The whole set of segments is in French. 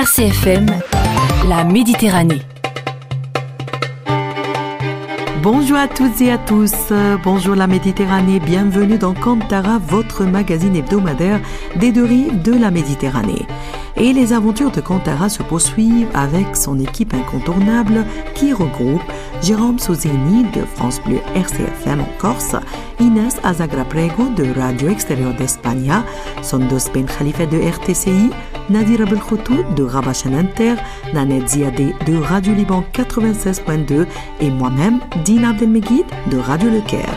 RCFM, la Méditerranée. Bonjour à toutes et à tous, bonjour la Méditerranée, bienvenue dans Kantara, votre magazine hebdomadaire des deux rives de la Méditerranée. Et les aventures de Kantara se poursuivent avec son équipe incontournable qui regroupe Jérôme Souzeni de France Bleu RCFM en Corse, Inès Azagraprego de Radio Extérieur d'Espagne, Sondos Ben Khalifa de RTCI, Nadir Abelkhoutou de Rabat Inter, Nanette Ziadé de Radio Liban 96.2 et moi-même, Dina Abdelmegid de Radio Le Caire.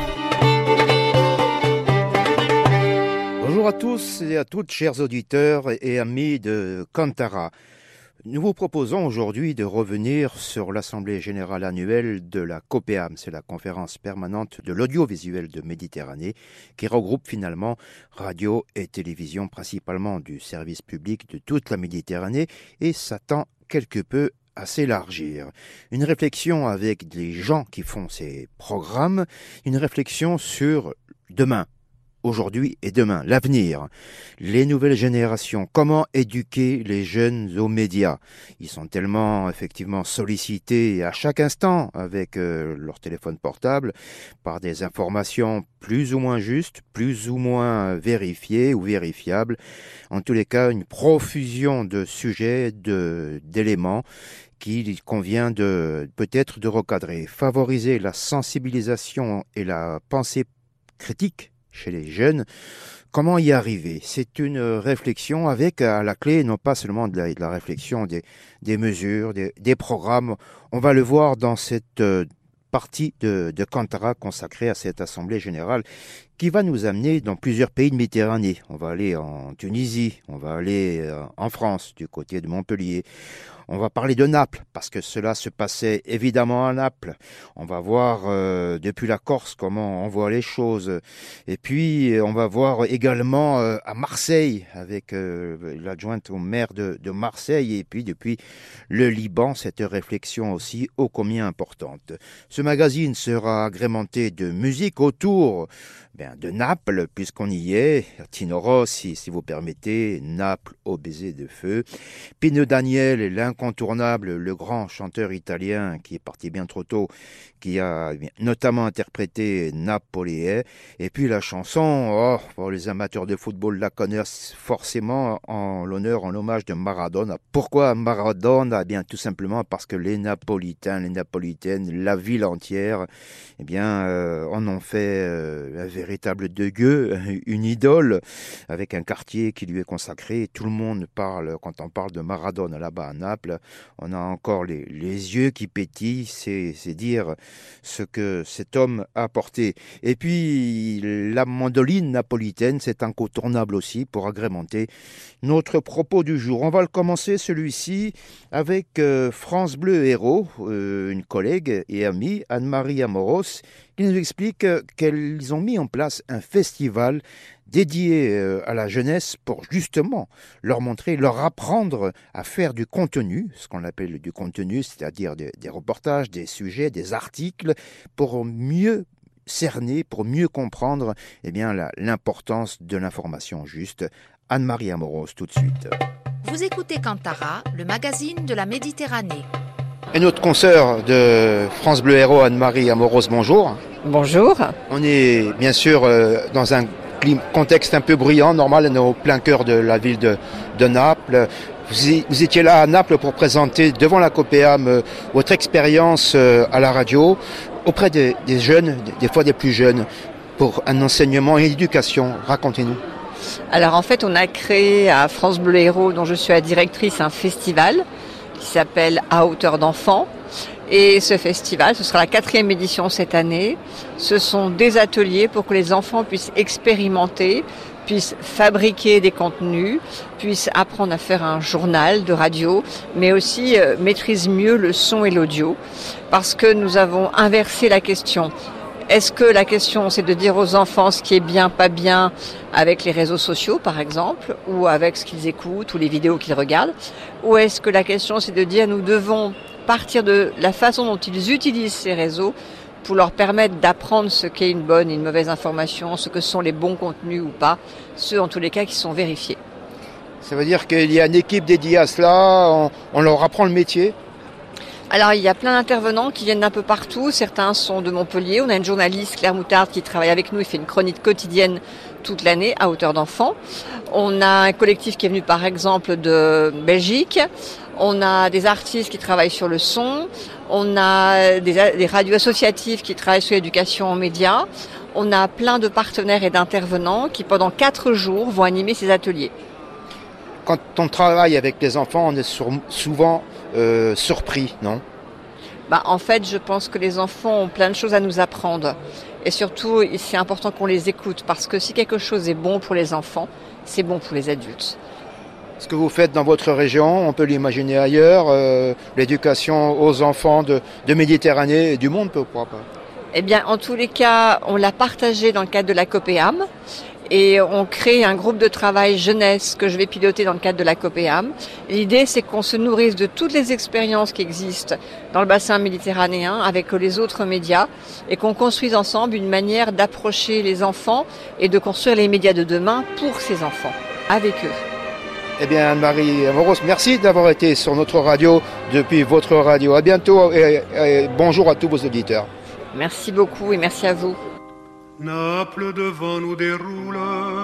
Bonjour à tous et à toutes, chers auditeurs et amis de Kantara. Nous vous proposons aujourd'hui de revenir sur l'Assemblée générale annuelle de la COPEAM, c'est la conférence permanente de l'audiovisuel de Méditerranée, qui regroupe finalement radio et télévision, principalement du service public de toute la Méditerranée, et s'attend quelque peu à s'élargir. Une réflexion avec les gens qui font ces programmes, une réflexion sur demain. Aujourd'hui et demain, l'avenir, les nouvelles générations, comment éduquer les jeunes aux médias. Ils sont tellement effectivement sollicités à chaque instant avec leur téléphone portable par des informations plus ou moins justes, plus ou moins vérifiées ou vérifiables. En tous les cas, une profusion de sujets, d'éléments qu'il convient peut-être de recadrer, favoriser la sensibilisation et la pensée critique chez les jeunes. Comment y arriver? C'est une réflexion avec à la clé, non pas seulement de la réflexion des mesures, des programmes. On va le voir dans cette partie de Kantara consacrée à cette Assemblée générale qui va nous amener dans plusieurs pays de Méditerranée. On va aller en Tunisie, on va aller en France, du côté de Montpellier. On va parler de Naples, parce que cela se passait évidemment à Naples. On va voir depuis la Corse comment on voit les choses. Et puis, on va voir également à Marseille, avec l'adjointe au maire de Marseille. Et puis, depuis le Liban, cette réflexion aussi ô combien importante. Ce magazine sera agrémenté de musique autour de Naples, puisqu'on y est. Tino Rossi, si vous permettez, Naples au baiser de feu. Pino Daniel, l'incontournable, le grand chanteur italien qui est parti bien trop tôt, qui a notamment interprété Napoléon. Et puis la chanson, pour les amateurs de football la connaissent forcément en l'hommage de Maradona. Pourquoi Maradona? Tout simplement parce que les Napolitains, les Napolitaines, la ville entière, en ont fait un véritable dieu, une idole, avec un quartier qui lui est consacré. Tout le monde parle, quand on parle de Maradona là-bas à Naples, on a encore les yeux qui pétillent, c'est dire ce que cet homme a apporté. Et puis, la mandoline napolitaine, c'est incontournable aussi pour agrémenter notre propos du jour. On va le commencer, celui-ci, avec France Bleu Héros, une collègue et amie, Anne-Marie Amoros, qui nous explique qu'elles ont mis en place un festival dédié à la jeunesse pour justement leur montrer, leur apprendre à faire du contenu, ce qu'on appelle du contenu, c'est-à-dire des reportages, des sujets, des articles, pour mieux cerner, pour mieux comprendre l'importance de l'information juste. Anne-Marie Amoros, tout de suite. Vous écoutez Kantara, le magazine de la Méditerranée. Et notre consoeur de France Bleu Héros, Anne-Marie Amoros, bonjour. Bonjour. On est bien sûr dans un contexte un peu bruyant, normal, on est au plein cœur de la ville de Naples. Vous étiez là à Naples pour présenter devant la COPEAM votre expérience à la radio auprès des jeunes, des fois des plus jeunes, pour un enseignement et une éducation. Racontez-nous. Alors en fait, on a créé à France Bleu Héros, dont je suis la directrice, un festival qui s'appelle À hauteur d'enfant. Et ce festival, ce sera la 4e édition cette année. Ce sont des ateliers pour que les enfants puissent expérimenter, puissent fabriquer des contenus, puissent apprendre à faire un journal de radio, mais aussi maîtrisent mieux le son et l'audio. Parce que nous avons inversé la question. Est-ce que la question, c'est de dire aux enfants ce qui est bien, pas bien avec les réseaux sociaux, par exemple, ou avec ce qu'ils écoutent ou les vidéos qu'ils regardent? Ou est-ce que la question, c'est de dire nous devons partir de la façon dont ils utilisent ces réseaux pour leur permettre d'apprendre ce qu'est une bonne et une mauvaise information, ce que sont les bons contenus ou pas, ceux en tous les cas qui sont vérifiés. Ça veut dire qu'il y a une équipe dédiée à cela, on leur apprend le métier? Alors, il y a plein d'intervenants qui viennent d'un peu partout. Certains sont de Montpellier. On a une journaliste, Claire Moutarde, qui travaille avec nous. Il fait une chronique quotidienne toute l'année à hauteur d'enfant. On a un collectif qui est venu, par exemple, de Belgique. On a des artistes qui travaillent sur le son. On a des radios associatives qui travaillent sur l'éducation en médias. On a plein de partenaires et d'intervenants qui, pendant 4 jours, vont animer ces ateliers. Quand on travaille avec les enfants, on est souvent surpris, non? En fait, je pense que les enfants ont plein de choses à nous apprendre. Et surtout, c'est important qu'on les écoute parce que si quelque chose est bon pour les enfants, c'est bon pour les adultes. Ce que vous faites dans votre région, on peut l'imaginer ailleurs, l'éducation aux enfants de Méditerranée et du monde, pourquoi pas? Eh bien, en tous les cas, on l'a partagé dans le cadre de la COPEAM. Et on crée un groupe de travail jeunesse que je vais piloter dans le cadre de la COPEAM. L'idée, c'est qu'on se nourrisse de toutes les expériences qui existent dans le bassin méditerranéen avec les autres médias et qu'on construise ensemble une manière d'approcher les enfants et de construire les médias de demain pour ces enfants, avec eux. Eh bien, Anne-Marie Amoros, merci d'avoir été sur notre radio depuis votre radio. À bientôt et bonjour à tous vos auditeurs. Merci beaucoup et merci à vous. Naples devant nous déroule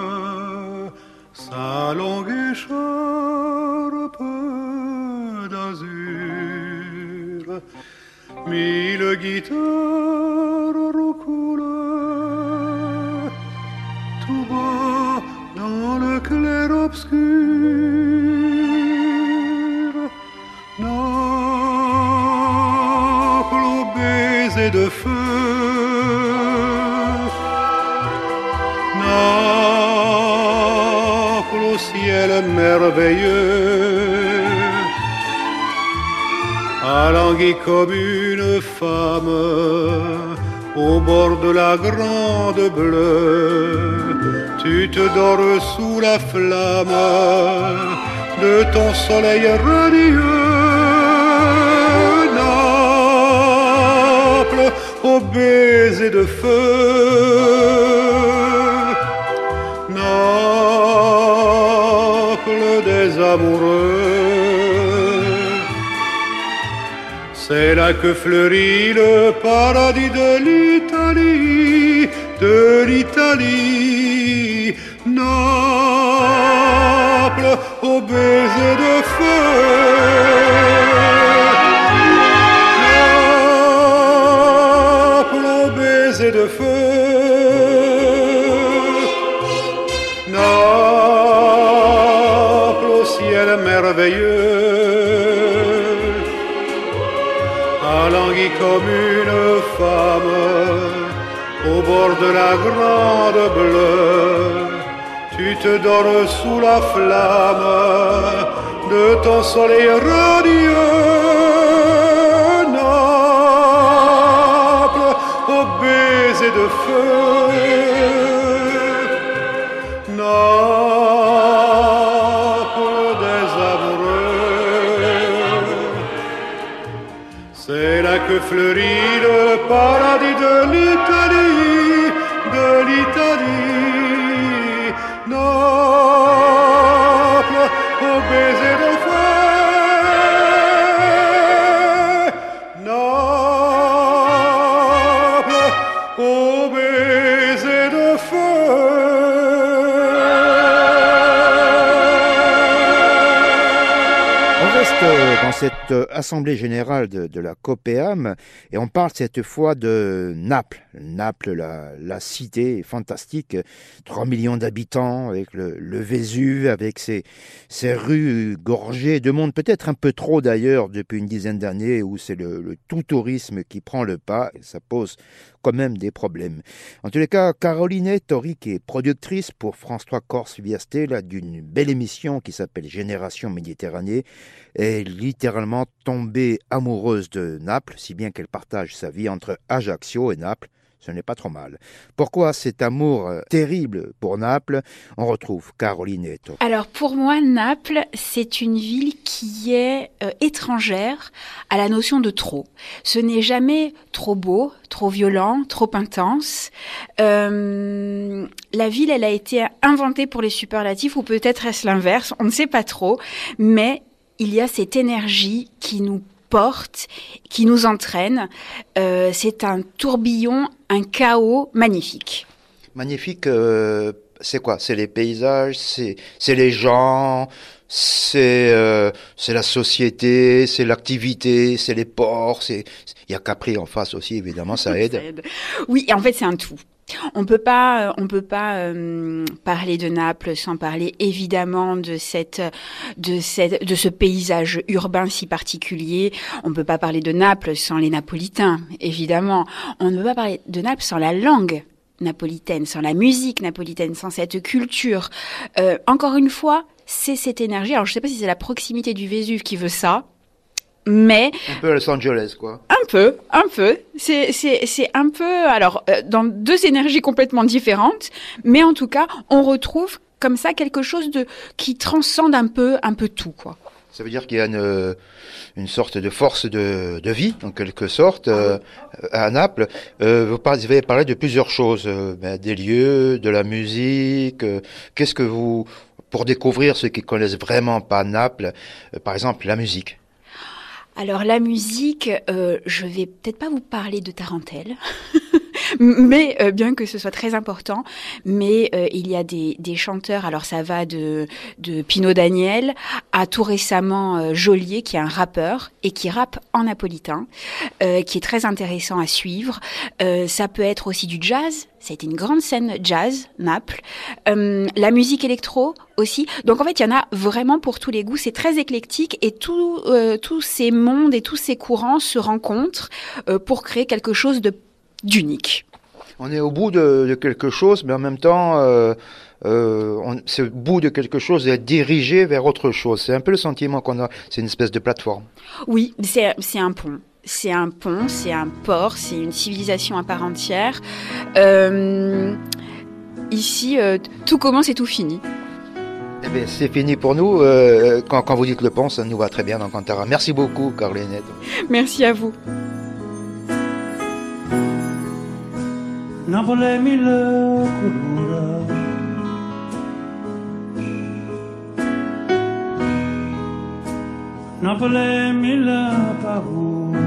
sa longue écharpe d'azur. 1000 guitares roucoulent tout bas dans le clair obscur. Naples au baiser de feu. Naples au ciel merveilleux, alanguie comme une femme au bord de la grande bleue. Tu te dors sous la flamme de ton soleil radieux. Naples au baiser de feu. Des amoureux, c'est là que fleurit le paradis de l'Italie, Naples au baiser de feu, Naples au baiser de feu. Merveilleux, alanguie comme une femme au bord de la grande bleue. Tu te dors sous la flamme de ton soleil radieux. Naples au baiser de feu. C'est là que fleurit le paradis de l'Italie, Naples au baiser de feu, Naples au baiser de feu. On reste dans cette assemblée générale de la COPEAM et on parle cette fois de Naples. Naples, la cité fantastique, 3 millions d'habitants avec le Vésuve, avec ses rues gorgées de monde, peut-être un peu trop d'ailleurs depuis une dizaine d'années où c'est le tout tourisme qui prend le pas et ça pose quand même des problèmes. En tous les cas, Caroline Tori, qui est productrice pour France 3 Corse Viasté, là, d'une belle émission qui s'appelle Génération Méditerranée, est littéralement tombée amoureuse de Naples, si bien qu'elle partage sa vie entre Ajaccio et Naples. ce n'est pas trop mal. Pourquoi cet amour terrible pour Naples? On retrouve Caroline Neto. Alors pour moi, Naples, c'est une ville qui est étrangère à la notion de trop. Ce n'est jamais trop beau, trop violent, trop intense. La ville, elle a été inventée pour les superlatifs, ou peut-être est-ce l'inverse, on ne sait pas trop, mais il y a cette énergie qui nous porte, qui nous entraîne. C'est un tourbillon, un chaos magnifique. Magnifique, c'est quoi? C'est les paysages, c'est les gens, c'est la société, c'est l'activité, c'est les ports, il y a Capri en face aussi, évidemment, ça aide. Oui, en fait, c'est un tout. On peut pas parler de Naples sans parler évidemment de ce paysage urbain si particulier. On peut pas parler de Naples sans les Napolitains, évidemment. On ne peut pas parler de Naples sans la langue napolitaine, sans la musique napolitaine, sans cette culture. Encore une fois, c'est cette énergie. Alors je sais pas si c'est la proximité du Vésuve qui veut ça. Mais un peu Los Angeles, quoi. Un peu. C'est un peu, alors, dans deux énergies complètement différentes, mais en tout cas, on retrouve comme ça quelque chose qui transcende un peu tout, quoi. Ça veut dire qu'il y a une sorte de force de vie, en quelque sorte, à Naples. Vous avez parlé de plusieurs choses, des lieux, de la musique. Qu'est-ce que pour découvrir ceux qui connaissent vraiment pas Naples, par exemple, la musique? Alors la musique, je vais peut-être pas vous parler de tarentelle, mais bien que ce soit très important, mais il y a des chanteurs, alors ça va de Pino Daniel à tout récemment Geolier, qui est un rappeur et qui rappe en napolitain, qui est très intéressant à suivre. Ça peut être aussi du jazz. Ça a été une grande scène jazz, Naples. La musique électro aussi. Donc en fait, il y en a vraiment pour tous les goûts. C'est très éclectique et tous ces mondes et tous ces courants se rencontrent pour créer quelque chose d'unique. On est au bout de quelque chose, mais en même temps, c'est au bout de quelque chose et dirigé vers autre chose. C'est un peu le sentiment qu'on a. C'est une espèce de plateforme. Oui, c'est un pont. C'est un pont, c'est un port, c'est une civilisation à part entière. Ici, tout commence et tout finit. Eh bien, c'est fini pour nous. Quand vous dites le pont, ça nous va très bien dans Cantara. Merci beaucoup, Caroline Neto. Merci à vous. Napoli mille colore, Napoli mille paure,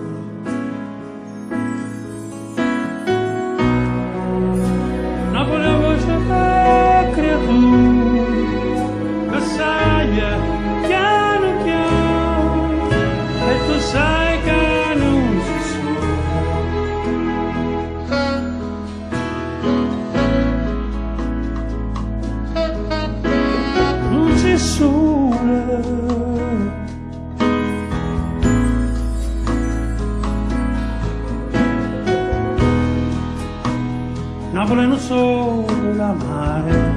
Napoli vostra creatura che saia piano piano e tu sai che non si sole. Napoli non solo la mare,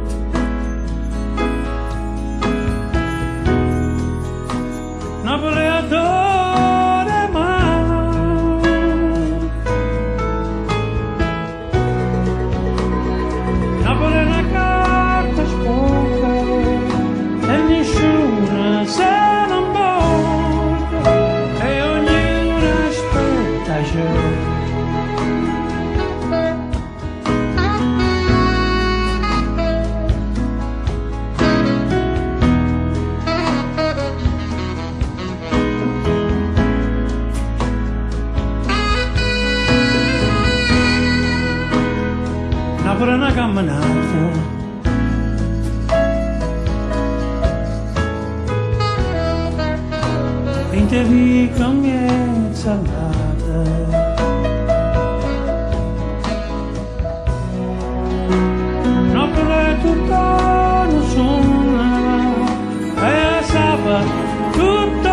Napoli adora mare, Napoli è una carta sporca e nessuno se non volta e ognuno aspetta già. Napoli è una camminata, te vi comienza nada. No per tutto non suona e sapa tutto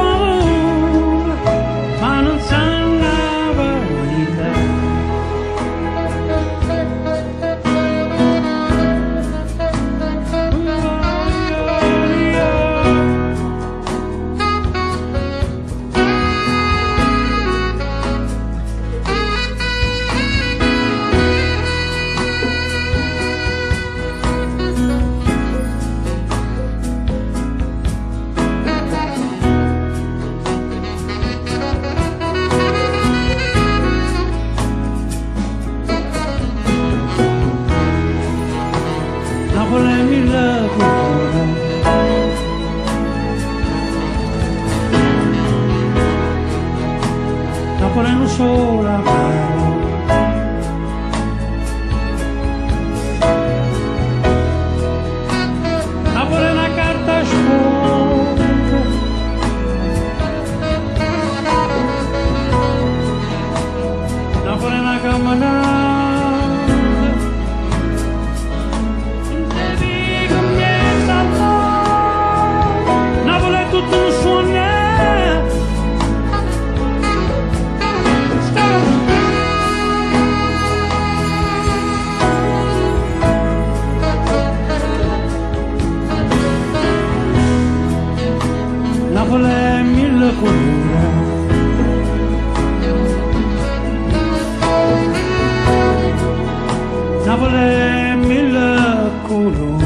ma non sanava l'idea. Napoli non solo amaro. Napoli è una carta sporca, Napoli è una camminata. Tutto un suono Napoli è mille colori, Napoli è mille colori.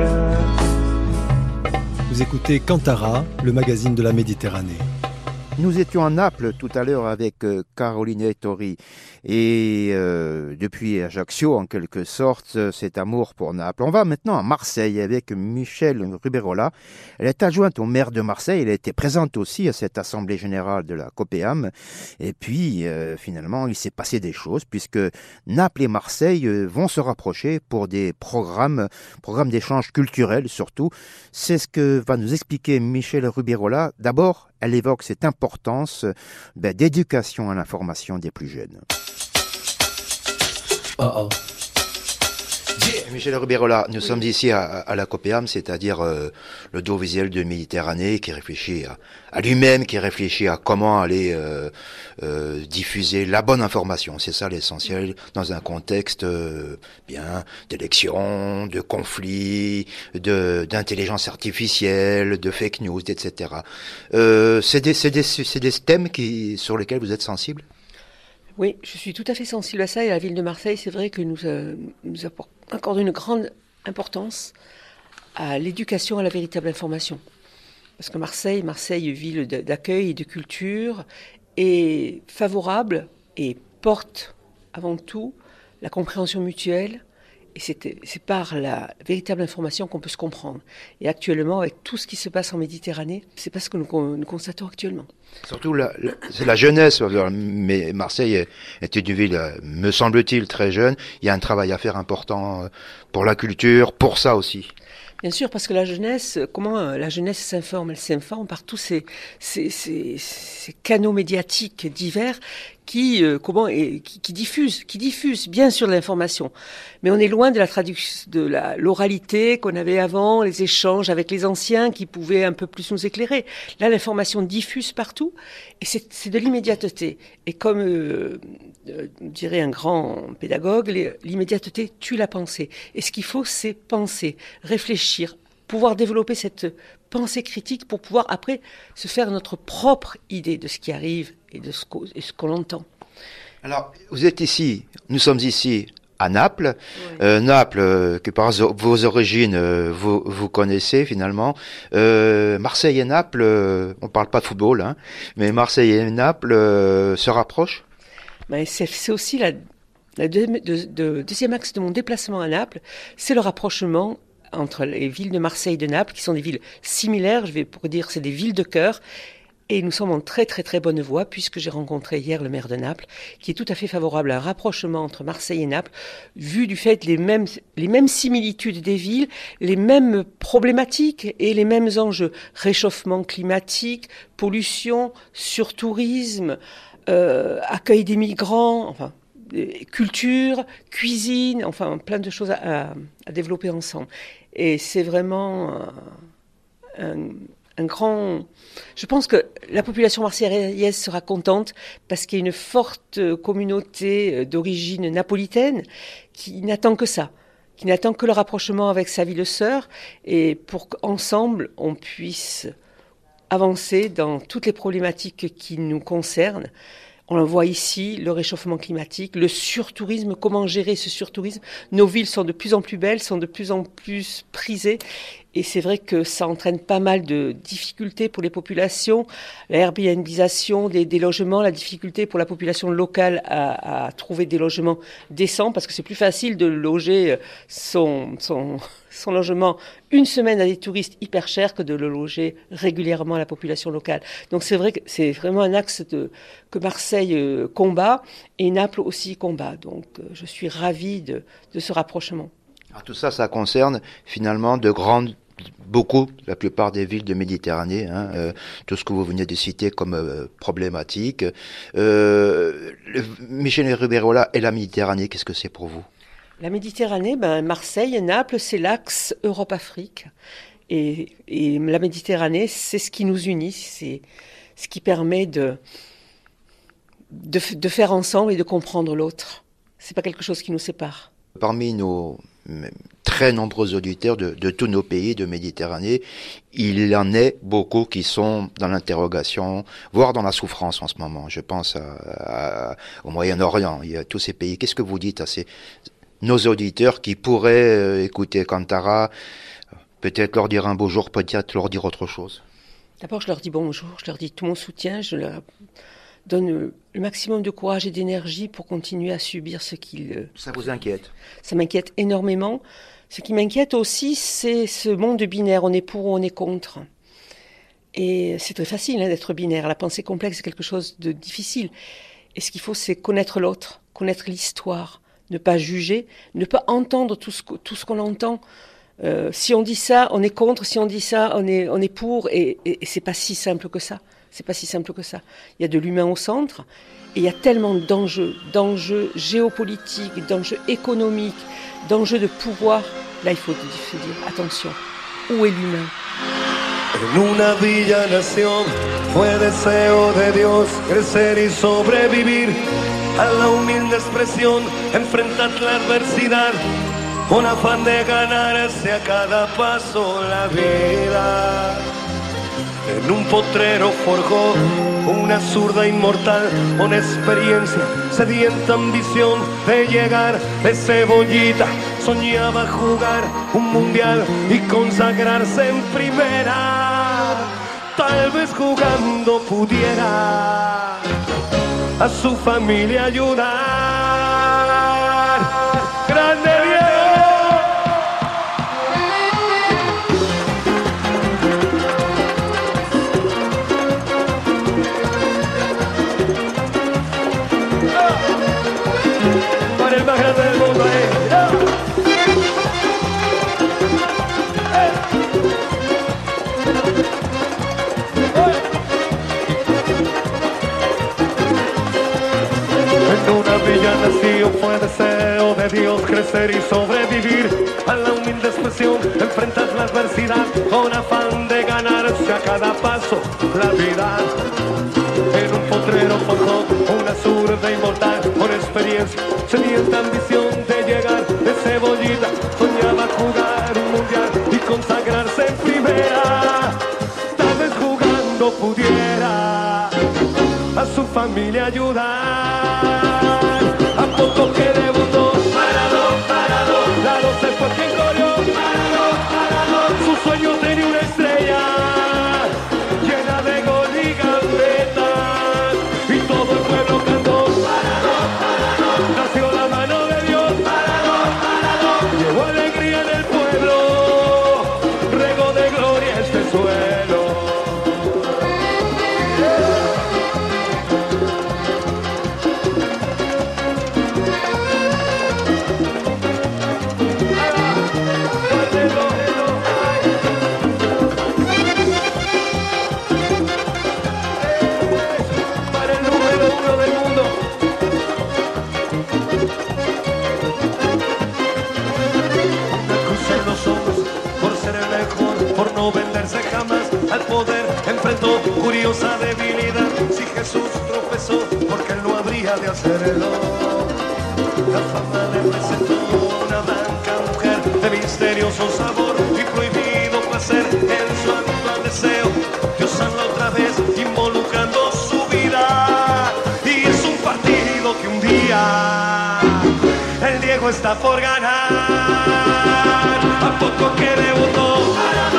Vous écoutez Cantara, le magazine de la Méditerranée. Nous étions à Naples tout à l'heure avec Caroline Ettori et depuis Ajaccio, en quelque sorte, cet amour pour Naples. On va maintenant à Marseille avec Michèle Ruberola. Elle est adjointe au maire de Marseille. Elle a été présente aussi à cette assemblée générale de la COPEAM. Et puis, finalement, il s'est passé des choses puisque Naples et Marseille vont se rapprocher pour des programmes d'échange culturel surtout. C'est ce que va nous expliquer Michèle Ruberola. D'abord, elle évoque cette importance d'éducation à l'information des plus jeunes. Michèle Ruberola, nous sommes ici à la COPEAM, c'est-à-dire le dos visuel de Méditerranée qui réfléchit à lui-même, qui réfléchit à comment aller diffuser la bonne information. C'est ça l'essentiel dans un contexte d'élections, de conflits, d'intelligence artificielle, de fake news, etc. C'est des thèmes sur lesquels vous êtes sensible ? Oui, je suis tout à fait sensible à ça et la ville de Marseille, c'est vrai que nous accordons une grande importance à l'éducation à la véritable information. Parce que Marseille, ville d'accueil et de culture, est favorable et porte avant tout la compréhension mutuelle. Et c'est par la véritable information qu'on peut se comprendre. Et actuellement, avec tout ce qui se passe en Méditerranée, c'est pas ce que nous constatons actuellement. Surtout, c'est la jeunesse. Mais Marseille est une ville, me semble-t-il, très jeune. Il y a un travail à faire important pour la culture, pour ça aussi. Bien sûr, parce que la jeunesse, comment la jeunesse s'informe ? Elle s'informe par tous ces canaux médiatiques divers qui diffusent bien sûr de l'information. Mais on est loin de l'oralité qu'on avait avant, les échanges avec les anciens qui pouvaient un peu plus nous éclairer. Là, l'information diffuse partout et c'est de l'immédiateté. Et comme dirait un grand pédagogue, l'immédiateté tue la pensée. Et ce qu'il faut, c'est penser, réfléchir, pouvoir développer cette pensée critique pour pouvoir après se faire notre propre idée de ce qui arrive et de ce qu'on entend. Alors, nous sommes ici à Naples. Oui. Naples, que par vos origines, vous connaissez finalement. Marseille et Naples, on parle pas de football, hein, mais Marseille et Naples se rapprochent. Ben, c'est aussi le deuxième axe de mon déplacement à Naples, c'est le rapprochement entre les villes de Marseille et de Naples, qui sont des villes similaires, je vais pour dire c'est des villes de cœur, et nous sommes en très très très bonne voie, puisque j'ai rencontré hier le maire de Naples, qui est tout à fait favorable à un rapprochement entre Marseille et Naples, vu du fait les mêmes similitudes des villes, les mêmes problématiques et les mêmes enjeux, réchauffement climatique, pollution, surtourisme, accueil des migrants, enfin culture, cuisine, enfin plein de choses à développer ensemble. Et c'est vraiment un grand... Je pense que la population marseillaise sera contente parce qu'il y a une forte communauté d'origine napolitaine qui n'attend que ça, qui n'attend que le rapprochement avec sa ville sœur et pour qu'ensemble on puisse avancer dans toutes les problématiques qui nous concernent. On le voit ici, le réchauffement climatique, le surtourisme, comment gérer ce surtourisme. Nos villes sont de plus en plus belles, sont de plus en plus prisées Et c'est vrai que ça entraîne pas mal de difficultés pour les populations. La Airbnbisation des logements, la difficulté pour la population locale à trouver des logements décents, parce que c'est plus facile de loger son logement une semaine à des touristes hyper chers que de le loger régulièrement à la population locale. Donc c'est vrai que c'est vraiment un axe que Marseille combat et Naples aussi combat. Donc je suis ravie de ce rapprochement. Alors, tout ça, ça concerne finalement la plupart des villes de Méditerranée, tout ce que vous venez de citer comme problématique. Michel Riberola et la Méditerranée, qu'est-ce que c'est pour vous? La Méditerranée, Marseille et Naples, c'est l'axe Europe-Afrique. Et la Méditerranée, c'est ce qui nous unit, c'est ce qui permet de faire ensemble et de comprendre l'autre. C'est pas quelque chose qui nous sépare. Parmi nos très nombreux auditeurs de tous nos pays de Méditerranée, il y en a beaucoup qui sont dans l'interrogation, voire dans la souffrance en ce moment. Je pense au Moyen-Orient, il y a tous ces pays. Qu'est-ce que vous dites à nos auditeurs qui pourraient écouter Kantara, peut-être leur dire un beau jour, peut-être leur dire autre chose? D'abord, je leur dis bonjour, je leur dis tout mon soutien, je leur donne le maximum de courage et d'énergie pour continuer à subir ce qu'ils... Ça vous inquiète? Ça m'inquiète énormément. Ce qui m'inquiète aussi, c'est ce monde binaire, on est pour ou on est contre. Et c'est très facile d'être binaire, la pensée complexe est quelque chose de difficile. Et ce qu'il faut, c'est connaître l'autre, connaître l'histoire, ne pas juger, ne pas entendre tout ce qu'on entend. Si on dit ça, on est contre, si on dit ça, on est pour, et c'est pas si simple que ça. C'est pas si simple que ça. Il y a de l'humain au centre, et il y a tellement d'enjeux géopolitiques, d'enjeux économiques, d'enjeux de pouvoir. Là, il faut se dire, attention, où est l'humain? En una villa nación fue deseo de Dios crecer y sobrevivir a la humilde expresión, enfrentar la adversidad con afán de ganarse a cada paso la vida. En un potrero forjó una zurda inmortal con experiencia, sedienta ambición de llegar de cebollita. Soñaba jugar un mundial y consagrarse en primera. Tal vez jugando pudiera a su familia ayudar. ¡Grande Diego! Para el más grande del mundo, En una villa nació, fue deseo de Dios crecer y sobrevivir a la humilde expresión, enfrentar la adversidad con afán de ganarse a cada paso la vida. En un potrero forjó una zurda inmortal con experiencia, sedienta ambición de llegar de cebollita. Soñaba jugar un mundial y consagrarse en primera. Tal vez jugando pudiera a su familia ayudar. A poco que debutó, parado, la 12 fue quien corrió, parado, su sueño tenía una estrella llena de gol y gambetas, y todo el pueblo cantó, parado, nació la mano de Dios, parado, llevó alegría en el pueblo, regó de gloria este suelo. Por no venderse jamás al poder, enfrentó curiosa debilidad. Si Jesús tropezó, porque él no habría de hacerlo. La fama le presentó una blanca mujer de misterioso sabor y prohibido placer en su actual deseo. Dios habla otra vez, involucrando su vida. Y es un partido que un día el Diego está por ganar. A poco que debutó,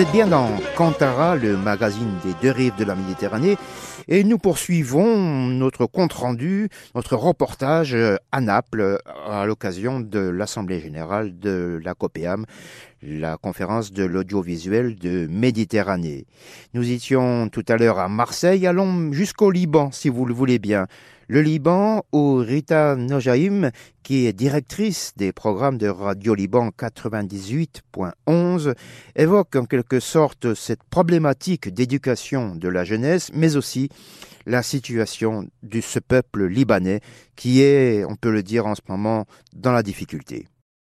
êtes bien dans Cantara, le magazine des deux rives de la Méditerranée, et nous poursuivons notre compte-rendu, notre reportage à Naples à l'occasion de l'Assemblée générale de la COPEAM, la conférence de l'audiovisuel de Méditerranée. Nous étions tout à l'heure à Marseille, allons jusqu'au Liban si vous le voulez bien. Le Liban, où Rita Nojaim, qui est directrice des programmes de Radio Liban 98.11, évoque en quelque sorte cette problématique d'éducation de la jeunesse, mais aussi la situation de ce peuple libanais qui est, on peut le dire en ce moment, dans la difficulté.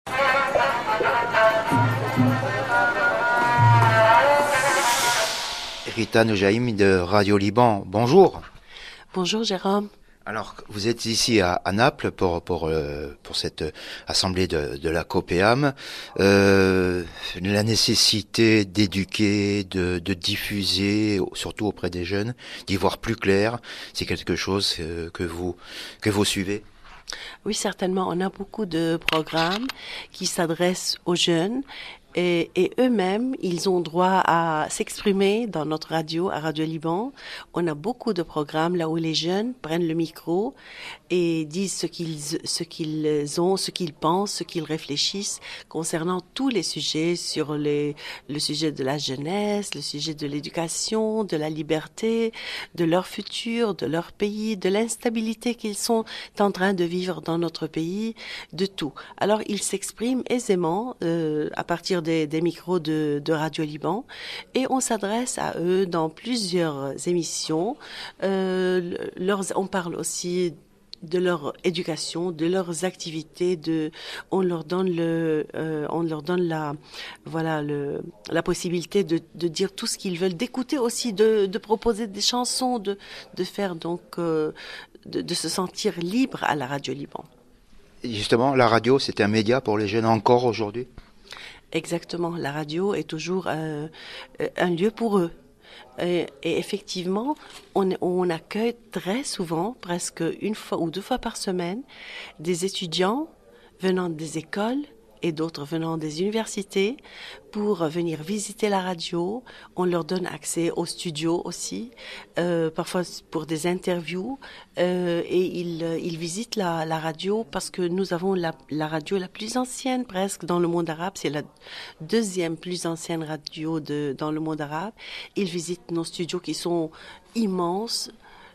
Rita Nojaim de Radio Liban, bonjour. Bonjour Jérôme. Alors, vous êtes ici à Naples pour cette assemblée de la COPEAM. La nécessité d'éduquer, de diffuser, surtout auprès des jeunes, d'y voir plus clair, c'est quelque chose que vous suivez? Oui, certainement. On a beaucoup de programmes qui s'adressent aux jeunes. Et eux-mêmes, ils ont droit à s'exprimer dans notre radio, à Radio Liban. On a beaucoup de programmes là où les jeunes prennent le micro et disent ce qu'ils ont, ce qu'ils pensent, ce qu'ils réfléchissent concernant tous les sujets sur le sujet de la jeunesse, le sujet de l'éducation, de la liberté, de leur futur, de leur pays, de l'instabilité qu'ils sont en train de vivre dans notre pays, de tout. Alors, ils s'expriment aisément à partir des micros de Radio Liban et on s'adresse à eux dans plusieurs émissions. On parle aussi de leur éducation, de leurs activités, on leur donne la possibilité de dire tout ce qu'ils veulent, d'écouter aussi, de proposer des chansons, de faire donc de se sentir libre à la Radio Liban. Justement, la radio, c'est un média pour les jeunes encore aujourd'hui? Exactement, la radio est toujours un lieu pour eux. Et effectivement, on accueille très souvent, presque une fois ou deux fois par semaine, des étudiants venant des écoles et d'autres venant des universités pour venir visiter la radio. On leur donne accès au studio aussi, parfois pour des interviews, et ils visitent la radio parce que nous avons la radio la plus ancienne presque dans le monde arabe. C'est la deuxième plus ancienne radio dans le monde arabe. Ils visitent nos studios qui sont immenses.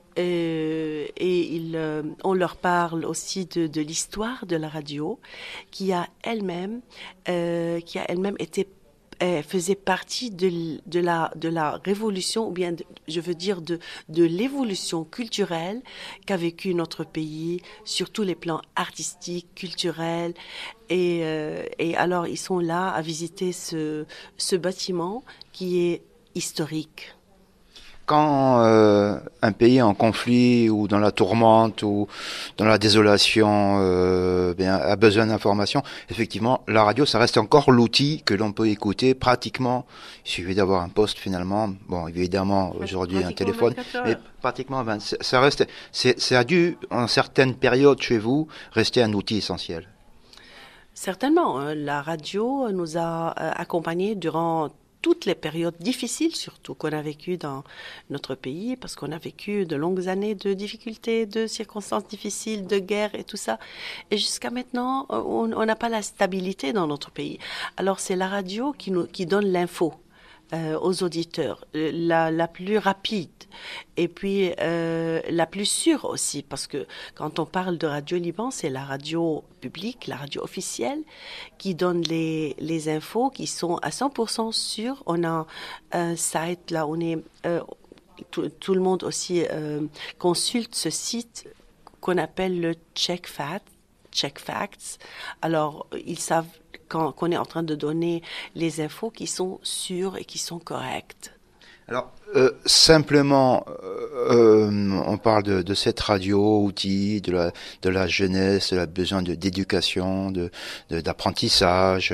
On leur parle aussi de l'histoire de la radio qui a elle-même été faisait partie de la révolution, ou bien je veux dire de l'évolution culturelle qu'a vécu notre pays sur tous les plans artistiques, culturels, et alors ils sont là à visiter ce bâtiment qui est historique. Quand un pays est en conflit ou dans la tourmente ou dans la désolation a besoin d'informations, effectivement, la radio, ça reste encore l'outil que l'on peut écouter pratiquement. Il suffit d'avoir un poste finalement. Bon, évidemment, aujourd'hui, un téléphone. Mais pratiquement, ça reste, ça a dû, en certaines périodes chez vous, rester un outil essentiel. Certainement. La radio nous a accompagnés durant toutes les périodes difficiles, surtout qu'on a vécues dans notre pays, parce qu'on a vécu de longues années de difficultés, de circonstances difficiles, de guerre et tout ça. Et jusqu'à maintenant, on n'a pas la stabilité dans notre pays. Alors c'est la radio qui donne l'info aux auditeurs, la plus rapide et puis la plus sûre aussi, parce que quand on parle de Radio Liban, c'est la radio publique, la radio officielle qui donne les infos qui sont à 100% sûres. On a un site là, tout le monde aussi consulte ce site qu'on appelle le Check Facts. Alors ils savent qu'on est en train de donner les infos qui sont sûres et qui sont correctes. Alors, simplement, on parle de cette radio, outil, de la jeunesse, de la besoin d'éducation, d'apprentissage.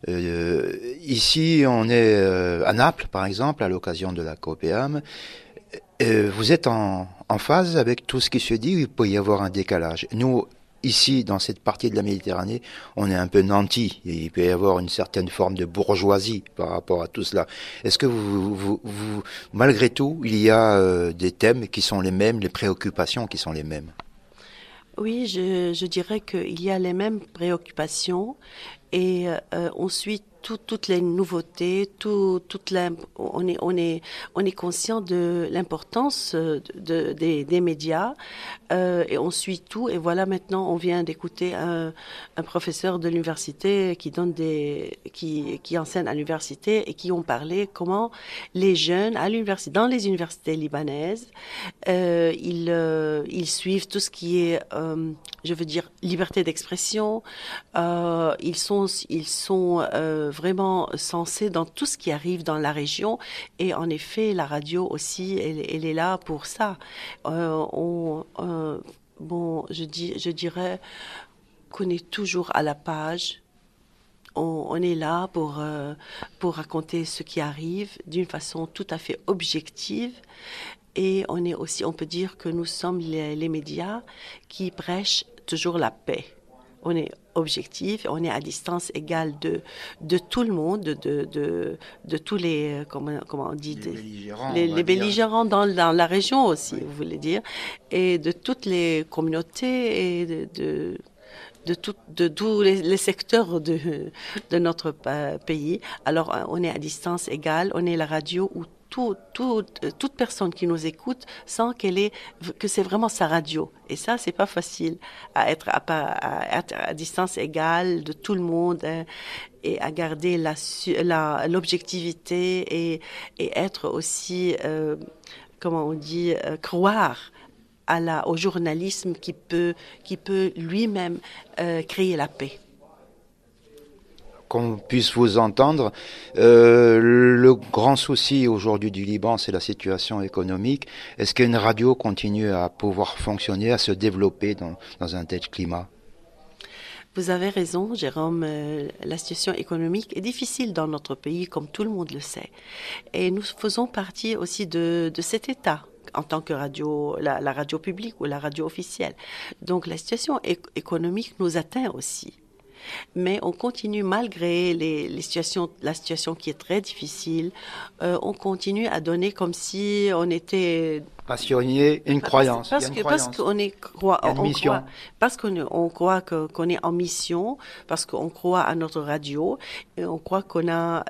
Ici, on est à Naples, par exemple, à l'occasion de la COPEAM. Vous êtes en phase avec tout ce qui se dit, ou il peut y avoir un décalage? Nous, ici, dans cette partie de la Méditerranée, on est un peu nantis. Et il peut y avoir une certaine forme de bourgeoisie par rapport à tout cela. Est-ce que malgré tout, il y a des thèmes qui sont les mêmes, les préoccupations qui sont les mêmes? Oui, je dirais qu'il y a les mêmes préoccupations et on suit toutes les nouveautés, on est conscient de l'importance des médias et on suit tout. Et voilà, maintenant, on vient d'écouter un professeur de l'université qui enseigne à l'université et qui ont parlé comment les jeunes dans les universités libanaises, ils suivent tout ce qui est, je veux dire, liberté d'expression. Ils sont vraiment sensés dans tout ce qui arrive dans la région. Et en effet, la radio aussi, elle est là pour ça. Je dirais qu'on est toujours à la page. On est là pour raconter ce qui arrive d'une façon tout à fait objective. Et on peut dire que nous sommes les médias qui prêchent toujours la paix. On est objectif, on est à distance égale de tout le monde, de tous les, comment on dit, les belligérants dans la région aussi, oui. Vous voulez dire, et de toutes les communautés et de tous les secteurs de notre pays. Alors, on est à distance égale, on est la radio où toute personne qui nous écoute sent que c'est vraiment sa radio. Et ça, c'est pas facile à être à distance égale de tout le monde, hein, et à garder l'objectivité et être aussi, comment on dit, croire au journalisme qui peut lui-même créer la paix. Qu'on puisse vous entendre. Le grand souci aujourd'hui du Liban, c'est la situation économique. Est-ce qu'une radio continue à pouvoir fonctionner, à se développer dans un tel climat? Vous avez raison, Jérôme. La situation économique est difficile dans notre pays, comme tout le monde le sait. Et nous faisons partie aussi de cet état en tant que radio, la radio publique ou la radio officielle. Donc la situation économique nous atteint aussi. Mais on continue, malgré la situation qui est très difficile, on continue à donner comme si on était passionné, une croyance. Parce qu'on croit qu'on est en mission, parce qu'on croit à notre radio, et on croit qu'on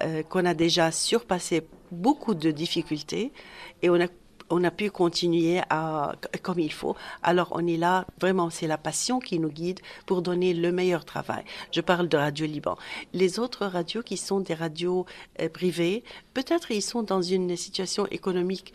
a déjà surpassé beaucoup de difficultés et on a pu continuer comme il faut. Alors, on est là, vraiment, c'est la passion qui nous guide pour donner le meilleur travail. Je parle de Radio Liban. Les autres radios qui sont des radios privées, peut-être ils sont dans une situation économique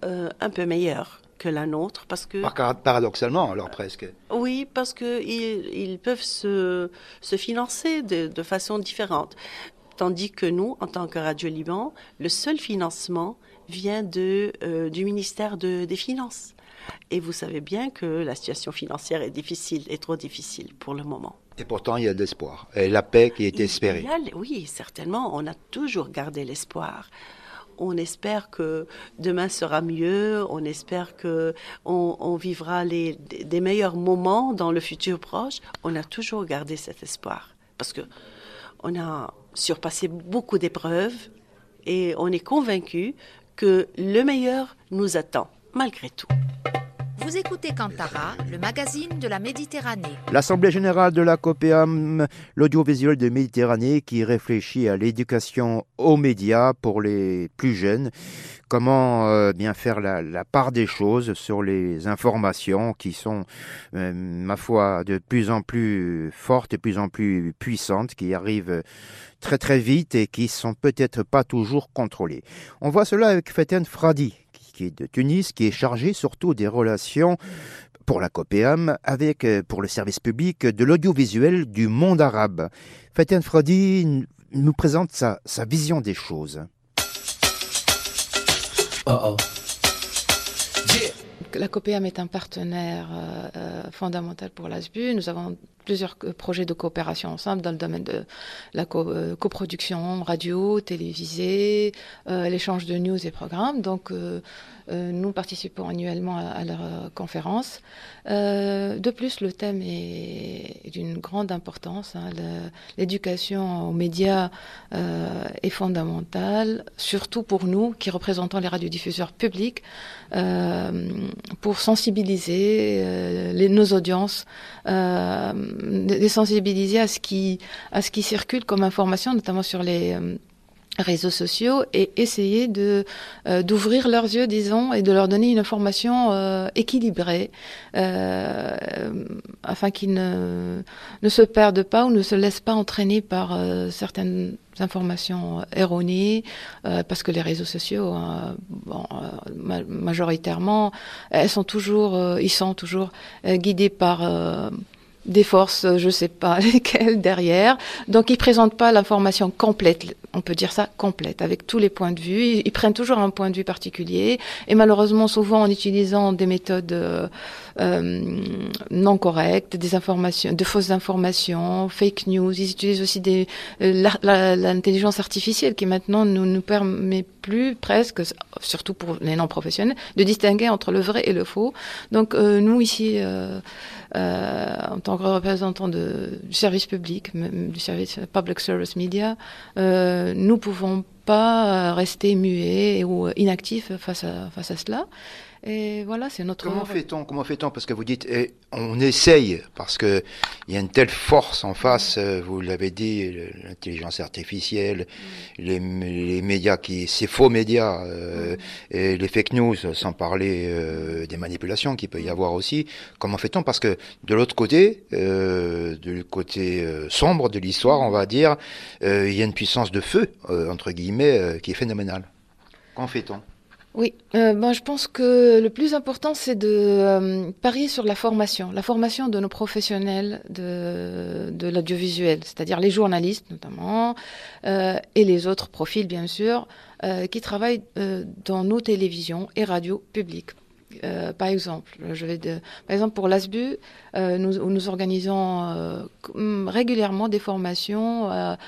un peu meilleure que la nôtre, parce que... Paradoxalement, alors presque. Oui, parce qu'ils peuvent se financer de façon différente. Tandis que nous, en tant que Radio Liban, le seul financement vient du ministère des Finances. Et vous savez bien que la situation financière est trop difficile pour le moment. Et pourtant, il y a de l'espoir. Et la paix qui est espérée. Oui, certainement. On a toujours gardé l'espoir. On espère que demain sera mieux. On espère que on vivra des meilleurs moments dans le futur proche. On a toujours gardé cet espoir. Parce que on a surpassé beaucoup d'épreuves et on est convaincu que le meilleur nous attend, malgré tout. Vous écoutez Kantara, le magazine de la Méditerranée. L'Assemblée générale de la COPEAM, l'audiovisuel de Méditerranée, qui réfléchit à l'éducation aux médias pour les plus jeunes. Comment bien faire la part des choses sur les informations qui sont, ma foi, de plus en plus fortes, de plus en plus puissantes, qui arrivent très très vite et qui sont peut-être pas toujours contrôlées. On voit cela avec Faten Fradi, qui est de Tunis, qui est chargé surtout des relations pour la COPEAM pour le service public de l'audiovisuel du monde arabe. Faten Fradi nous présente sa vision des choses. La COPEAM est un partenaire fondamental pour l'ASBU. Nous avons plusieurs projets de coopération ensemble dans le domaine de la coproduction radio, télévisée, l'échange de news et programmes. Donc, nous participons annuellement à leur conférence. De plus, le thème est d'une grande importance. L'éducation aux médias est fondamentale, surtout pour nous qui représentons les radiodiffuseurs publics, pour sensibiliser nos audiences, les sensibiliser à ce qui circule comme information, notamment sur les réseaux sociaux, et essayer d'ouvrir leurs yeux, disons, et de leur donner une information équilibrée, afin qu'ils ne se perdent pas ou ne se laissent pas entraîner par certaines informations erronées, parce que les réseaux sociaux, majoritairement, ils sont toujours guidés par des forces, je sais pas lesquelles derrière. Donc ils présentent pas l'information complète, on peut dire ça complète, avec tous les points de vue. Ils prennent toujours un point de vue particulier, et malheureusement souvent en utilisant des méthodes non correctes, des informations, de fausses informations, fake news. Ils utilisent aussi l'intelligence artificielle qui maintenant nous permet plus presque, surtout pour les non professionnels, de distinguer entre le vrai et le faux. Donc nous ici, en tant que représentants du service public, du service Public Service Media, nous pouvons pas rester muets ou inactifs face à cela. Et voilà, c'est notre... Comment fait-on? Parce que vous dites, on essaye, parce que il y a une telle force en face, vous l'avez dit, l'intelligence artificielle, les médias ces faux médias, et les fake news, sans parler des manipulations qu'il peut y avoir aussi. Comment fait-on? Parce que de l'autre côté, du côté sombre de l'histoire, on va dire, il y a une puissance de feu, entre guillemets, qui est phénoménale. Comment fait-on? Oui, je pense que le plus important, c'est de parier sur la formation de nos professionnels de l'audiovisuel, c'est-à-dire les journalistes notamment, et les autres profils bien sûr, qui travaillent dans nos télévisions et radios publiques. Par exemple, pour l'ASBU, nous organisons régulièrement des formations à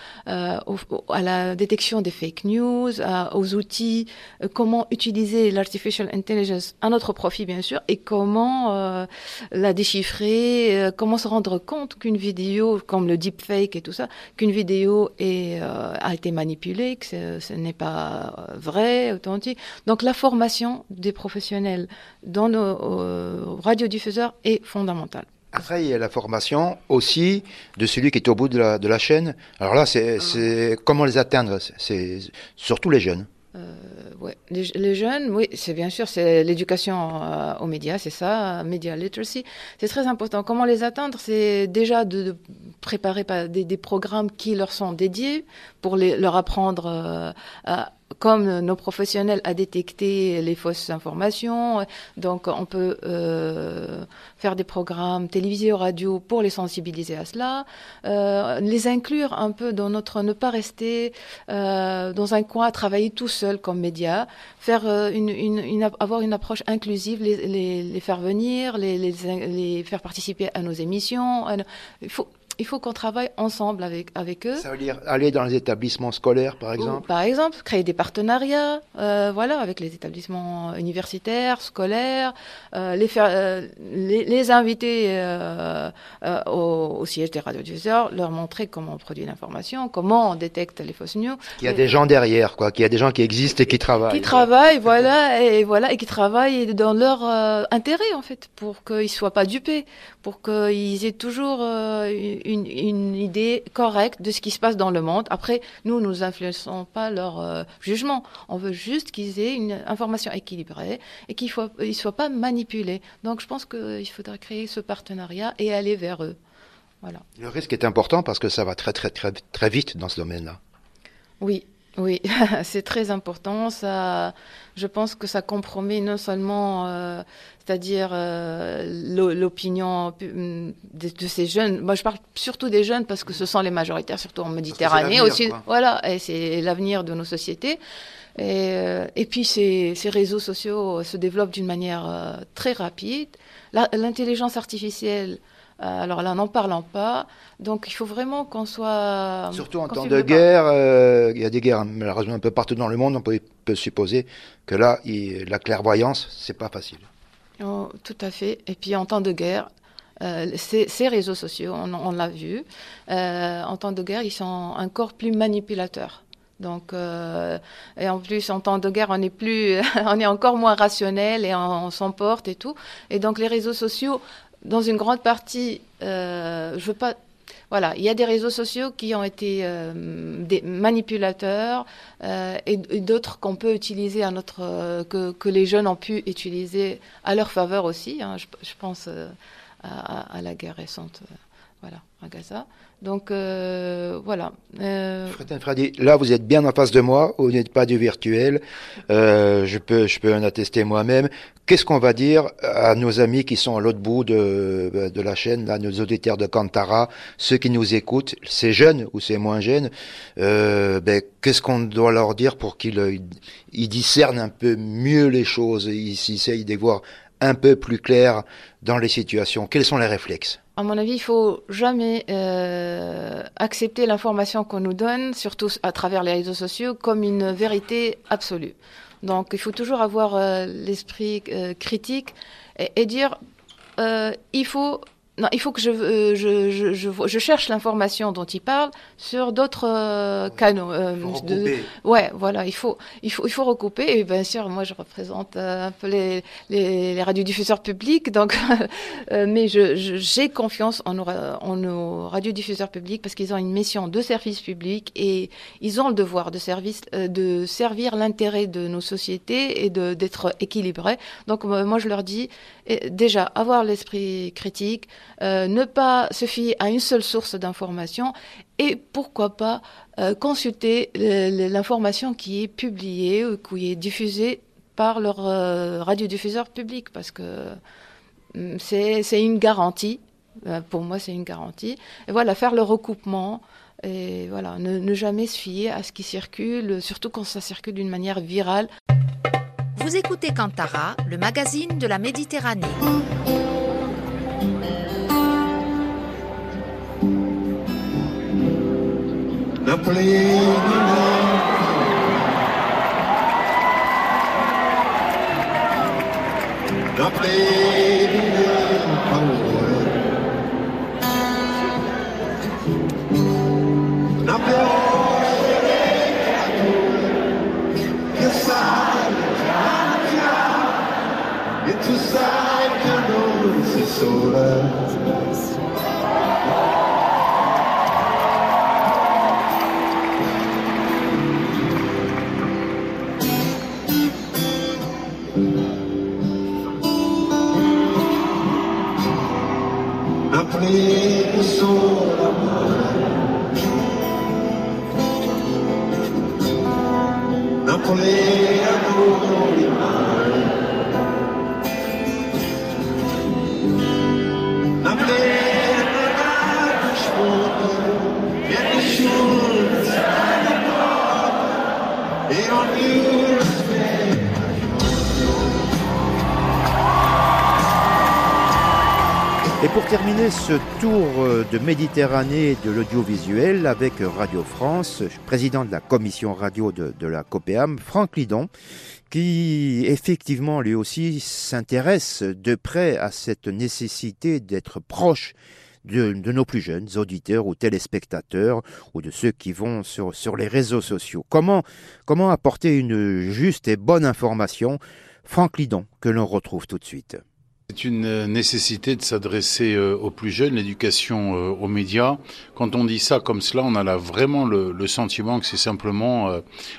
la détection des fake news, aux outils, comment utiliser l'artificial intelligence à notre profit bien sûr, et comment la déchiffrer, comment se rendre compte qu'une vidéo, comme le deepfake et tout ça, qu'une vidéo a été manipulée, que ce n'est pas vrai, authentique. Donc la formation des professionnels dans nos radiodiffuseurs est fondamentale. Après, il y a la formation aussi de celui qui est au bout de la chaîne. Alors là, c'est comment les atteindre? C'est surtout les jeunes. Ouais. Les jeunes, oui, c'est bien sûr, c'est l'éducation aux médias, c'est ça, media literacy. C'est très important. Comment les atteindre? C'est déjà de préparer des programmes qui leur sont dédiés pour leur apprendre comme nos professionnels à détecter les fausses informations. Donc on peut faire des programmes télévisés ou radio pour les sensibiliser à cela, les inclure un peu dans ne pas rester dans un coin à travailler tout seul comme média, faire avoir une approche inclusive, les faire venir, les faire participer à nos émissions. Il faut qu'on travaille ensemble avec eux. Ça veut dire aller dans les établissements scolaires, par exemple? Par exemple, créer des partenariats avec les établissements universitaires, scolaires, les inviter au siège des radiodiffuseurs, leur montrer comment on produit l'information, comment on détecte les fausses news. Qu'il y a des gens derrière, qu'il y a des gens qui existent et qui travaillent. Qui travaillent, et qui travaillent dans leur intérêt, en fait, pour qu'ils ne soient pas dupés, pour qu'ils aient toujours une idée correcte de ce qui se passe dans le monde. Après, nous n'influençons pas leur jugement. On veut juste qu'ils aient une information équilibrée et qu'ils ne soient pas manipulés. Donc, je pense qu'il faudra créer ce partenariat et aller vers eux. Voilà. Le risque est important parce que ça va très, très, très, très vite dans ce domaine-là. Oui, c'est très important. Je pense que ça compromet non seulement, c'est-à-dire l'opinion de ces jeunes. Moi, je parle surtout des jeunes parce que ce sont les majoritaires, surtout en Méditerranée aussi. Voilà, et c'est l'avenir de nos sociétés. Et puis ces réseaux sociaux se développent d'une manière très rapide. L'intelligence artificielle Alors là, n'en parlant pas. Donc, il faut vraiment qu'on soit... Surtout en temps de guerre, il y a des guerres malheureusement un peu partout dans le monde. On peut supposer que là, la clairvoyance, c'est pas facile. Oh, tout à fait. Et puis, en temps de guerre, ces réseaux sociaux, on l'a vu, en temps de guerre, ils sont encore plus manipulateurs. Donc, et en plus, en temps de guerre, on est encore moins rationnel et on s'emporte et tout. Et donc, les réseaux sociaux, dans une grande partie, je veux pas. Voilà, il y a des réseaux sociaux qui ont été des manipulateurs et d'autres qu'on peut utiliser que les jeunes ont pu utiliser à leur faveur aussi. Hein. Je pense à la guerre récente, à Gaza. Donc voilà. Fretin Fradi, là vous êtes bien en face de moi, vous n'êtes pas du virtuel. Je peux en attester moi-même. Qu'est-ce qu'on va dire à nos amis qui sont à l'autre bout de la chaîne, à nos auditeurs de Kantara, ceux qui nous écoutent, c'est jeunes ou c'est moins jeunes, qu'est-ce qu'on doit leur dire pour qu'ils discernent un peu mieux les choses, ils essayent de voir un peu plus clair dans les situations? Quels sont les réflexes? À mon avis, il faut jamais accepter l'information qu'on nous donne, surtout à travers les réseaux sociaux, comme une vérité absolue. Donc, il faut toujours avoir l'esprit critique et dire il faut que je cherche l'information dont il parle sur d'autres canaux. Ouais, voilà, il faut recouper. Et bien sûr, moi, je représente un peu les radiodiffuseurs publics, donc, mais j'ai confiance en nos radiodiffuseurs publics parce qu'ils ont une mission de service public et ils ont le devoir de servir l'intérêt de nos sociétés et d'être équilibrés. Donc, moi, je leur dis déjà avoir l'esprit critique. Ne pas se fier à une seule source d'information et pourquoi pas consulter l'information qui est publiée ou qui est diffusée par leur radiodiffuseur public parce que c'est une garantie. Pour moi, c'est une garantie. Et voilà, faire le recoupement et voilà, ne jamais se fier à ce qui circule, surtout quand ça circule d'une manière virale. Vous écoutez Kantara, le magazine de la Méditerranée. Et pour terminer ce tour de Méditerranée de l'audiovisuel avec Radio France, président de la commission radio de la COPEAM, Franck Lidon, qui effectivement lui aussi s'intéresse de près à cette nécessité d'être proche de nos plus jeunes auditeurs ou téléspectateurs ou de ceux qui vont sur les réseaux sociaux. Comment apporter une juste et bonne information? Franck Lidon, que l'on retrouve tout de suite. C'est une nécessité de s'adresser aux plus jeunes, l'éducation aux médias. Quand on dit ça comme cela, on a vraiment le sentiment que c'est simplement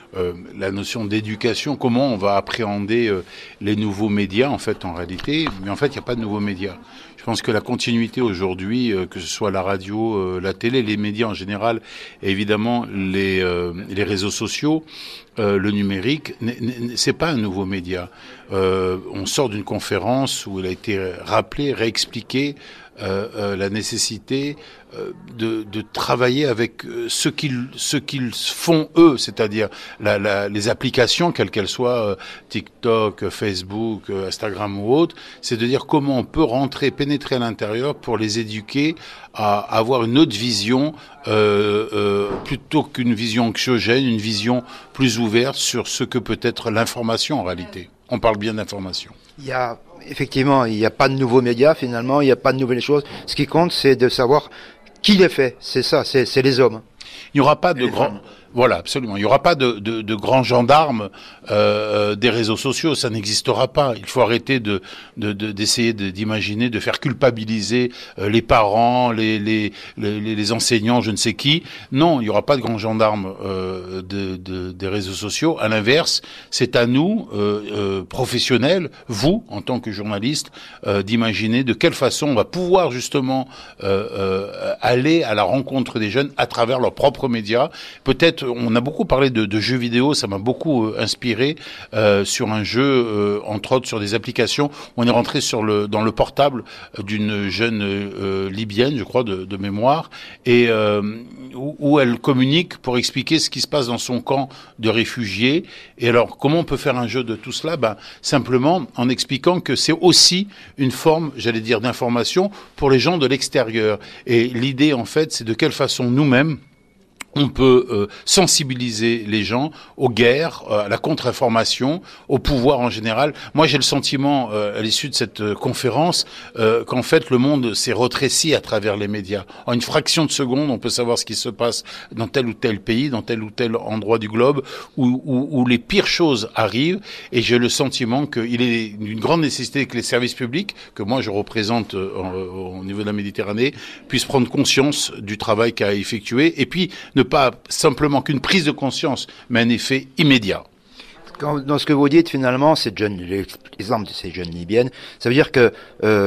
la notion d'éducation, comment on va appréhender les nouveaux médias en fait en réalité. Mais en fait, il n'y a pas de nouveaux médias. Je pense que la continuité aujourd'hui, que ce soit la radio, la télé, les médias en général, et évidemment les réseaux sociaux, le numérique, c'est pas un nouveau média. On sort d'une conférence où il a été rappelé, réexpliqué la nécessité de travailler avec ce qu'ils font eux, c'est-à-dire les applications, quelles qu'elles soient, TikTok, Facebook, Instagram ou autres, c'est de dire comment on peut pénétrer à l'intérieur pour les éduquer à avoir une autre vision, plutôt qu'une vision anxiogène, une vision plus ouverte sur ce que peut être l'information en réalité. On parle bien d'information. Effectivement, il n'y a pas de nouveaux médias finalement, il n'y a pas de nouvelles choses. Ce qui compte, c'est de savoir qui les fait. C'est ça, c'est les hommes. Il n'y aura pas de grands... Voilà, absolument. Il n'y aura pas de grands gendarmes des réseaux sociaux, ça n'existera pas. Il faut arrêter d'essayer d'imaginer, de faire culpabiliser les parents, les enseignants, je ne sais qui. Non, il n'y aura pas de grands gendarmes des réseaux sociaux. À l'inverse, c'est à nous, professionnels, vous, en tant que journalistes, d'imaginer de quelle façon on va pouvoir justement aller à la rencontre des jeunes à travers leurs propres médias. Peut-être on a beaucoup parlé de jeux vidéo, ça m'a beaucoup inspiré sur un jeu, entre autres sur des applications. On est rentré dans le portable d'une jeune libyenne, je crois, de mémoire, et où elle communique pour expliquer ce qui se passe dans son camp de réfugiés. Et alors, comment on peut faire un jeu de tout cela ? Simplement en expliquant que c'est aussi une forme, j'allais dire, d'information pour les gens de l'extérieur. Et l'idée, en fait, c'est de quelle façon nous-mêmes on peut sensibiliser les gens aux guerres, à la contre-information, au pouvoir en général. Moi, j'ai le sentiment, à l'issue de cette conférence, qu'en fait, le monde s'est rétréci à travers les médias. En une fraction de seconde, on peut savoir ce qui se passe dans tel ou tel pays, dans tel ou tel endroit du globe, où les pires choses arrivent. Et j'ai le sentiment qu'il est d'une grande nécessité que les services publics, que moi je représente au niveau de la Méditerranée, puissent prendre conscience du travail qu'a effectué, et puis ne pas simplement qu'une prise de conscience, mais un effet immédiat. Dans ce que vous dites, finalement, l'exemple de ces jeunes libyennes, ça veut dire que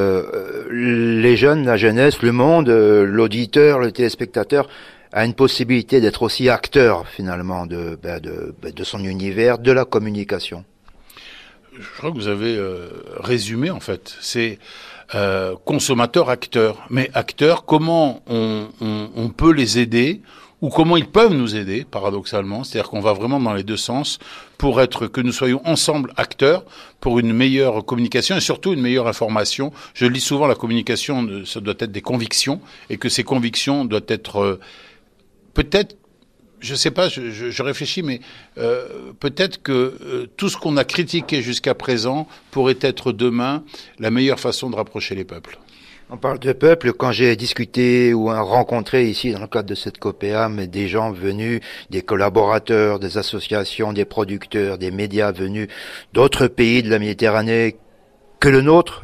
les jeunes, la jeunesse, le monde, l'auditeur, le téléspectateur a une possibilité d'être aussi acteur, finalement, de son univers, de la communication. Je crois que vous avez résumé, en fait. C'est consommateur, acteur. Mais acteur, comment on peut les aider, ou comment ils peuvent nous aider, paradoxalement, c'est-à-dire qu'on va vraiment dans les deux sens pour que nous soyons ensemble acteurs pour une meilleure communication et surtout une meilleure information. Je le dis souvent, la communication, ça doit être des convictions, et que ces convictions doivent être peut-être, je sais pas, je réfléchis, mais peut-être que tout ce qu'on a critiqué jusqu'à présent pourrait être demain la meilleure façon de rapprocher les peuples. On parle de peuple. Quand j'ai discuté ou rencontré ici, dans le cadre de cette COPEAM, des gens venus, des collaborateurs, des associations, des producteurs, des médias venus d'autres pays de la Méditerranée que le nôtre.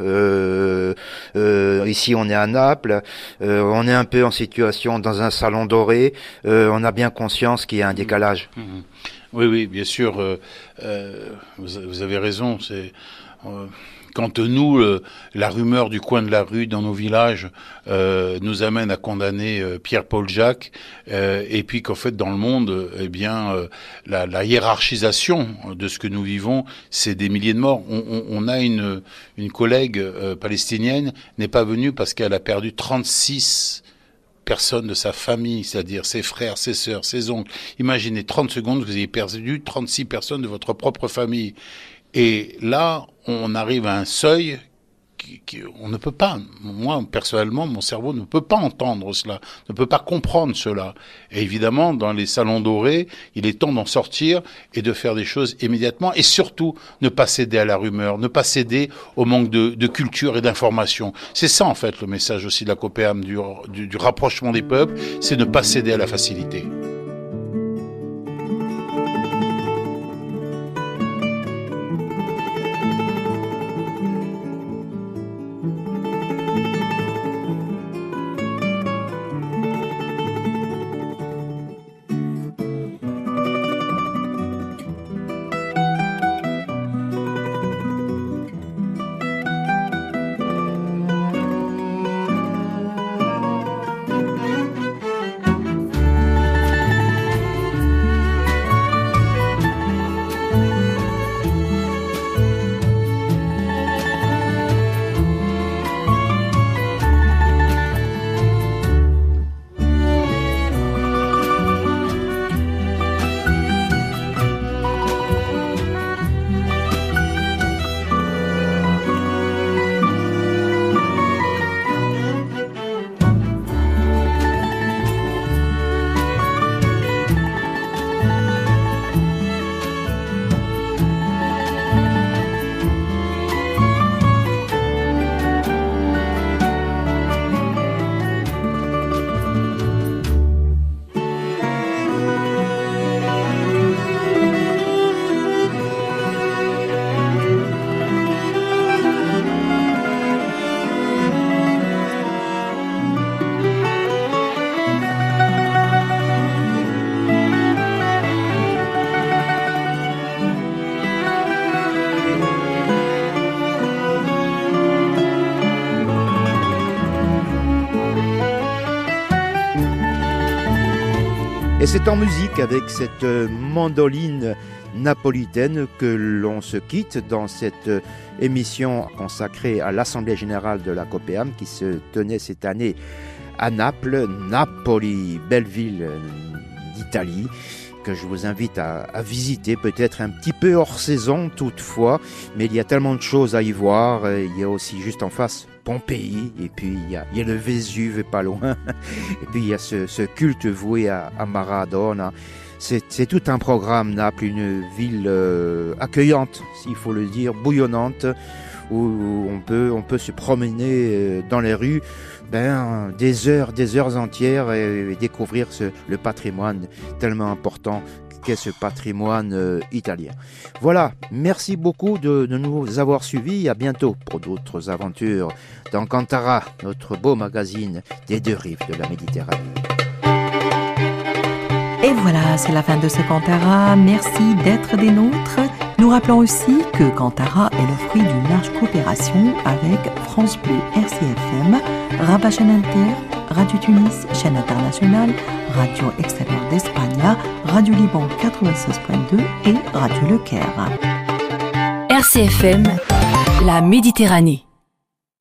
Ici, on est à Naples. On est un peu en situation dans un salon doré. On a bien conscience qu'il y a un décalage. Oui, bien sûr. Vous avez raison. C'est... Quand nous, la rumeur du coin de la rue dans nos villages nous amène à condamner Pierre-Paul Jacques, et puis qu'en fait dans le monde, la hiérarchisation de ce que nous vivons, c'est des milliers de morts. On a une collègue palestinienne, n'est pas venue parce qu'elle a perdu 36 personnes de sa famille, c'est-à-dire ses frères, ses sœurs, ses oncles. Imaginez 30 secondes, vous avez perdu 36 personnes de votre propre famille. Et là, on arrive à un seuil on ne peut pas, moi personnellement, mon cerveau ne peut pas entendre cela, ne peut pas comprendre cela. Et évidemment, dans les salons dorés, il est temps d'en sortir et de faire des choses immédiatement, et surtout ne pas céder à la rumeur, ne pas céder au manque de culture et d'information. C'est ça en fait le message aussi de la COPEAM, du rapprochement des peuples, c'est ne pas céder à la facilité. Et c'est en musique avec cette mandoline napolitaine que l'on se quitte dans cette émission consacrée à l'Assemblée Générale de la COPEAM qui se tenait cette année à Naples, Napoli, belle ville d'Italie, que je vous invite à visiter, peut-être un petit peu hors saison toutefois, mais il y a tellement de choses à y voir. Il y a aussi juste en face Pompéi, et puis il y a le Vésuve pas loin, et puis il y a ce culte voué à Maradona. C'est tout un programme, Naples, une ville accueillante, s'il faut le dire, bouillonnante, où on peut se promener dans les rues des heures entières et découvrir le patrimoine tellement important qu'est ce patrimoine italien. Voilà, merci beaucoup de nous avoir suivis. À bientôt pour d'autres aventures dans Cantara, notre beau magazine des deux rives de la Méditerranée. Et voilà, c'est la fin de ce Cantara. Merci d'être des nôtres. Nous rappelons aussi que Cantara est le fruit d'une large coopération avec France Bleu RCFM, Rabat Chaîne Inter, Radio Tunis, Chaîne Internationale, Radio Extérieure d'Espagne, Radio Liban 96.2 et Radio Le Caire. RCFM, la Méditerranée.